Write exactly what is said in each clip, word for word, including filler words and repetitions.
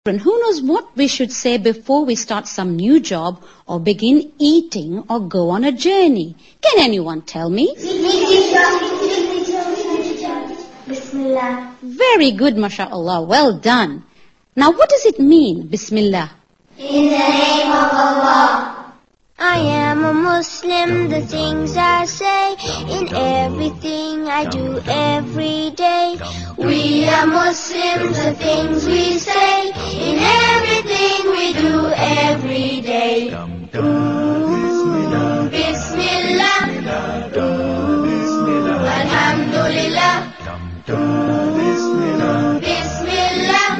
Who knows what we should say before we start some new job or begin eating or go on a journey? Can anyone tell me? Bismillah. Very good, mashallah. Well done. Now what does it mean, Bismillah? In the name of Allah. I am a Muslim, the things I say, in everything I do every day. We are Muslims, the things we say, in everything we do every day. Ooh, Bismillah, ooh, Alhamdulillah, ooh, Bismillah,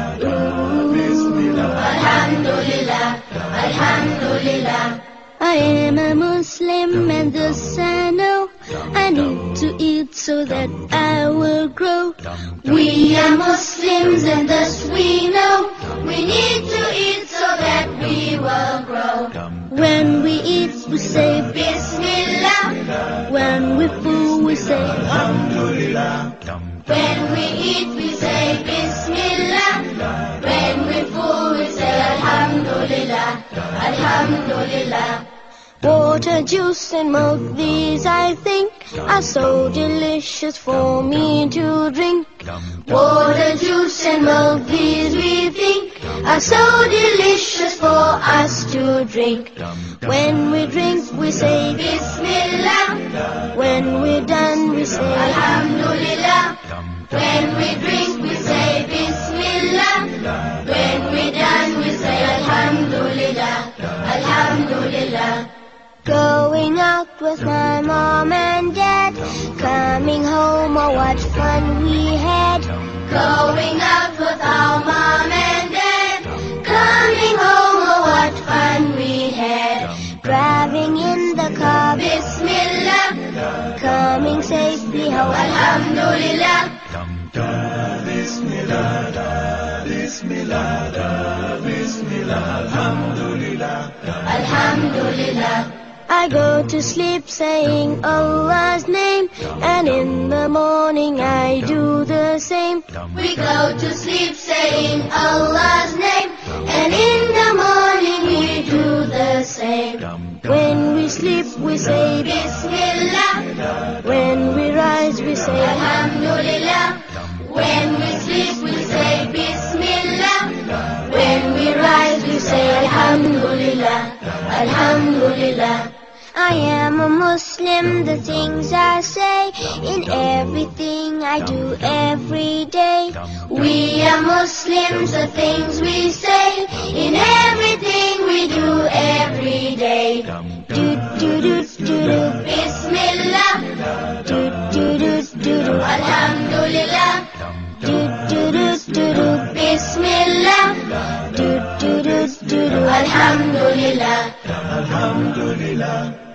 ooh, Alhamdulillah, Alhamdulillah. I am a Muslim and thus I know I need to eat so that I will grow. We are Muslims and thus we know we need to eat so that we will grow. When we eat we say Bismillah. When we full we say Alhamdulillah. When we eat we say Bismillah. When we full we say Alhamdulillah. Alhamdulillah. Water, juice and milk, these I think are so delicious for me to drink. Water, juice and milk, these we think are so delicious for us to drink. When we drink we say Bismillah. When we're done we say Alhamdulillah. When we drink we say Bismillah. When we're done we say Alhamdulillah. Alhamdulillah. Going out with my mom and dad, coming home, oh what fun we had. Going out with our mom and dad, coming home, oh what fun we had. Driving in the car, Bismillah, coming safely home, Alhamdulillah. Bismillah, Bismillah, Bismillah, Alhamdulillah, Alhamdulillah. I go to sleep saying Allah's name, and in the morning I do the same. We go to sleep saying Allah's name, and in the morning we do the same. When we sleep we say Bismillah. When we rise we say Alhamdulillah. When we sleep we say Bismillah. When we rise we say Alhamdulillah. Alhamdulillah. I am a Muslim, the things I say, in everything I do every day. We are Muslims, the things we say, in everything we do every day. Do do do do do, Bismillah. Do do do do do, Alhamdulillah. Do do do do do, Bismillah. Do do do do do, Alhamdulillah. Alhamdulillah.